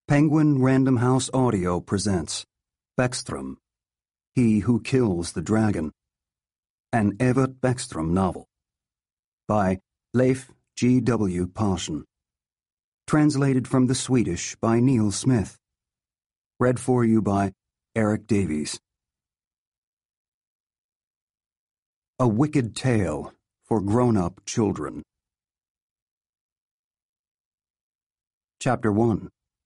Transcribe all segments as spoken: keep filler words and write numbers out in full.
Penguin Random House Audio presents Beckstrom, He Who Kills the Dragon, an Evert Beckstrom novel, by Leif G. W. Paulsen. Translated from the Swedish by Neil Smith. Read for you by Eric Davies. A Wicked Tale for Grown-Up Children. Chapter one.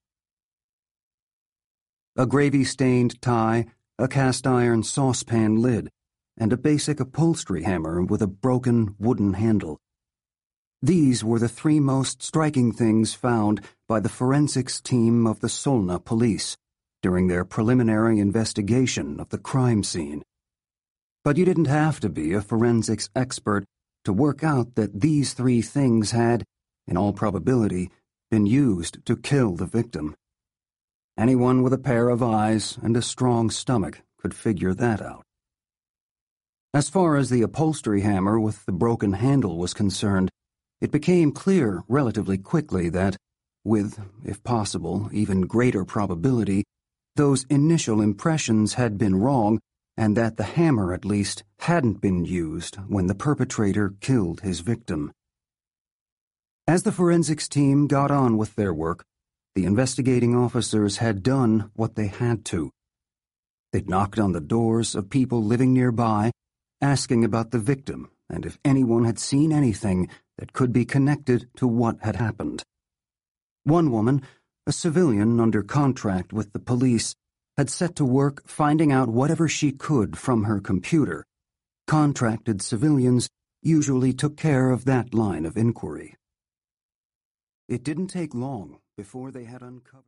A gravy-stained tie, a cast-iron saucepan lid, and a basic upholstery hammer with a broken wooden handle. These were the three most striking things found by the forensics team of the Solna police during their preliminary investigation of the crime scene. But you didn't have to be a forensics expert to work out that these three things had, in all probability, been used to kill the victim. Anyone with a pair of eyes and a strong stomach could figure that out. As far as the upholstery hammer with the broken handle was concerned, it became clear relatively quickly that, with, if possible, even greater probability, those initial impressions had been wrong and that the hammer, at least, hadn't been used when the perpetrator killed his victim. As the forensics team got on with their work, the investigating officers had done what they had to. They'd knocked on the doors of people living nearby, asking about the victim and if anyone had seen anything that could be connected to what had happened. One woman, a civilian under contract with the police, had set to work finding out whatever she could from her computer. Contracted civilians usually took care of that line of inquiry. It didn't take long before they had uncovered